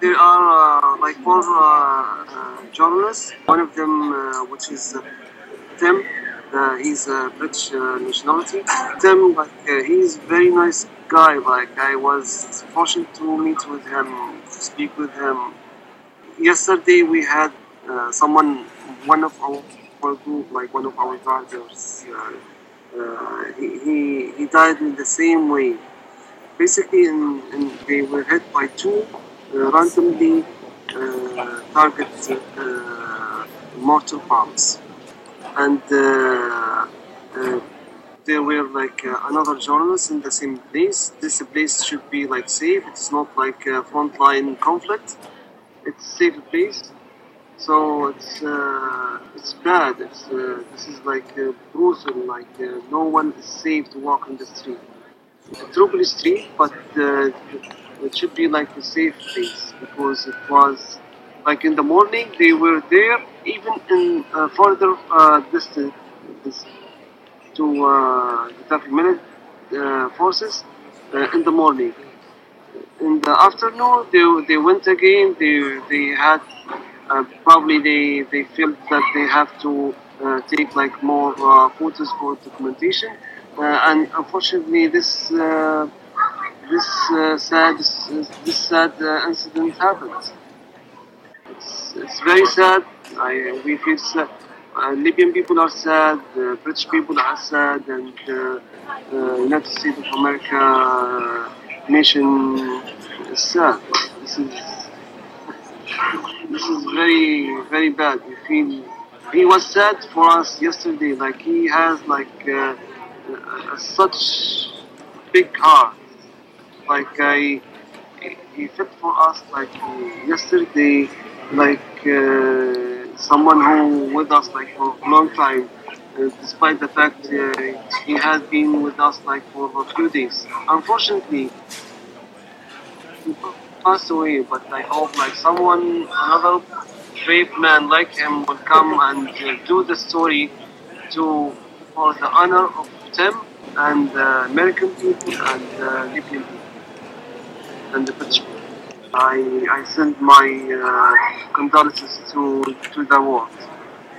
There are like four journalists. One of them, which is Tim, he's a British nationality. Tim, like he's very nice guy. Like I was fortunate to meet with him, to speak with him. Yesterday we had someone, one of our group, like one of our brothers. He died in the same way. Basically, they were hit by two randomly target mortar bombs, and there were like another journalist in the same place. This place should be like safe. It's not like a frontline conflict. It's a safe place. So it's bad. This is like brutal. Like no one is safe to walk in the street. Tripoli Street, but it should be like a safe place because it was like in the morning they were there, even in further distance to the traffic minute forces in the morning. In the afternoon, they went again. They had probably they felt that they have to take like more photos for documentation, and unfortunately this sad incident happened. It's very sad. We feel sad. Libyan people are sad. British people are sad, and United States of America nation is sad. This is this is very bad. We feel he was sad for us yesterday. Like he has like such big heart. Like he felt for us like yesterday, like someone who with us like for a long time. Despite the fact he has been with us like for a few days. Unfortunately, he passed away. But I hope like someone, another brave man like him, will come and do the story to for the honor of Tim and American people and Libyan people and the British people. I send my condolences to the world.